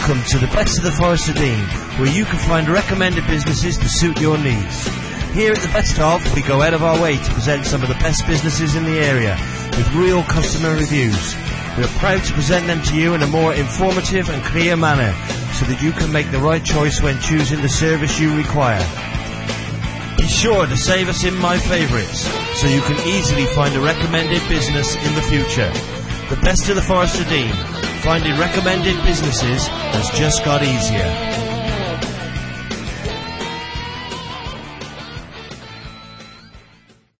Welcome to the Best of the Forest of Dean, where you can find recommended businesses to suit your needs. Here at the Best of, we go out of our way to present some of the best businesses in the area with real customer reviews. We are proud to present them to you in a more informative and clear manner so that you can make the right choice when choosing the service you require. Be sure to save us in My Favourites so you can easily find a recommended business in the future. The Best of the Forest of Dean. Finding recommended businesses has just got easier.